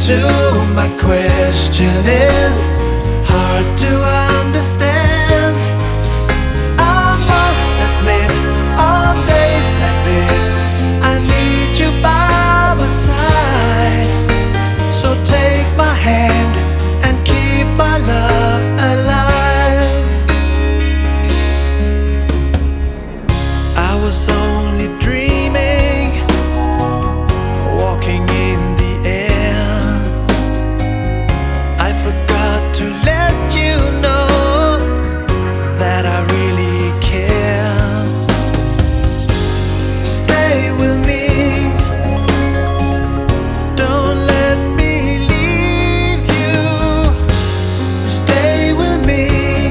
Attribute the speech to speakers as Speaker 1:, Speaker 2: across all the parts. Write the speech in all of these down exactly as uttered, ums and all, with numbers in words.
Speaker 1: to my question is hard to understand. I must admit, on days like this, I need you by my side. So take my hand and keep my love alive. I was only dreaming, walking in the air. I forgot to let you know that I really care. Stay with me, don't let me leave you. Stay with me,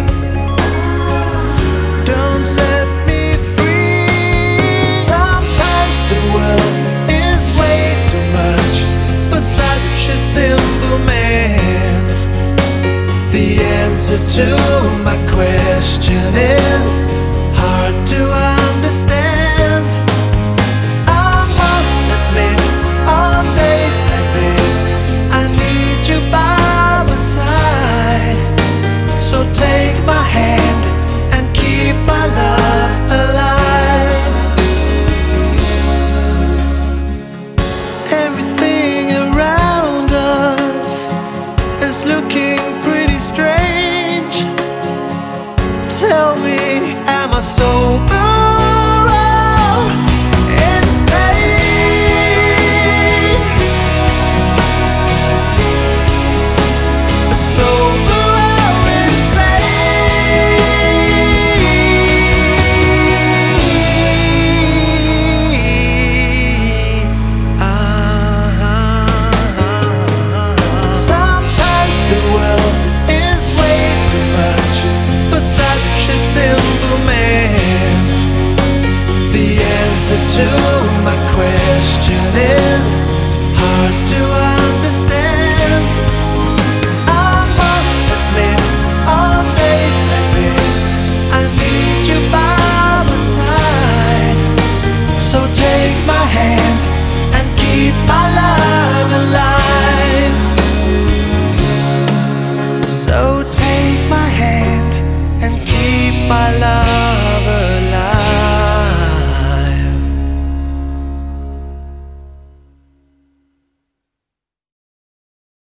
Speaker 1: don't set me free. Sometimes the world is way too much for such a simple man. The answer to my question is hard to understand. I must admit, on days like this, I need you by my side. So take my hand and keep my love alive. Everything around us is looking pretty strange. Tell me, am I sober or insane? Sober or insane? Sometimes the world is way too much for such a simple man. The answer to my question is